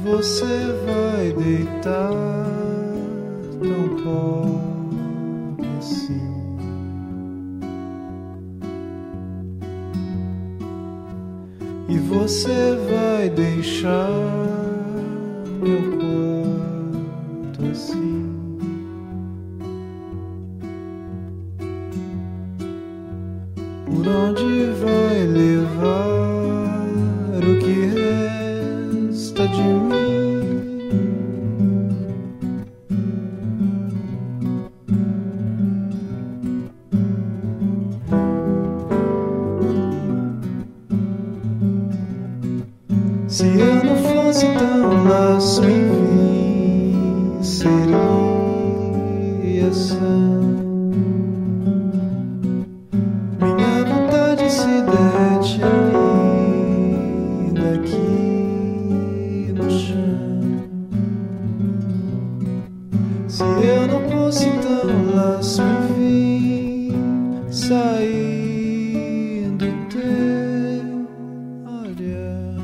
você vai deitar tão pobre assim. E você vai deixar meu quarto assim. Por onde vai levar o que resta de mim? Se eu não fosse tão laço, enfim, seria assim. Minha vontade se dete ainda aqui no chão. Se eu não fosse tão laço, enfim, sair do teu olhar.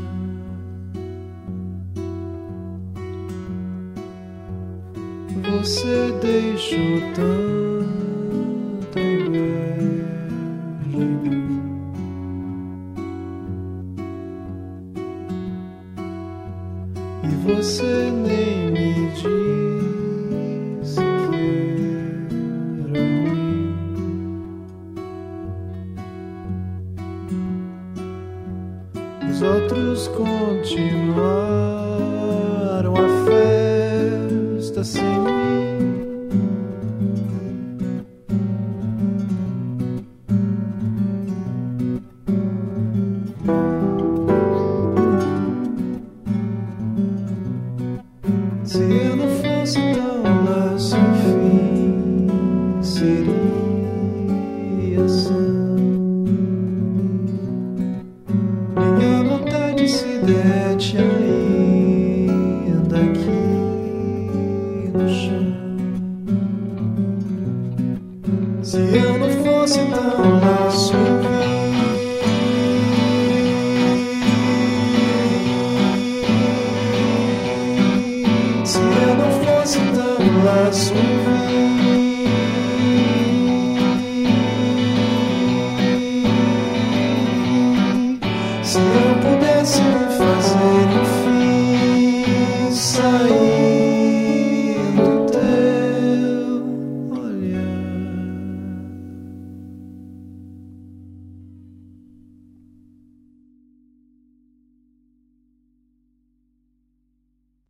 Você deixou tanta inveja em mim. E você nem me disse que era ruim. Os outros continuaram a festa sem mim. Se eu não fosse tão laço, enfim, seria assim. Minha vontade se dete ainda aqui no chão. Se eu não fosse tão laço,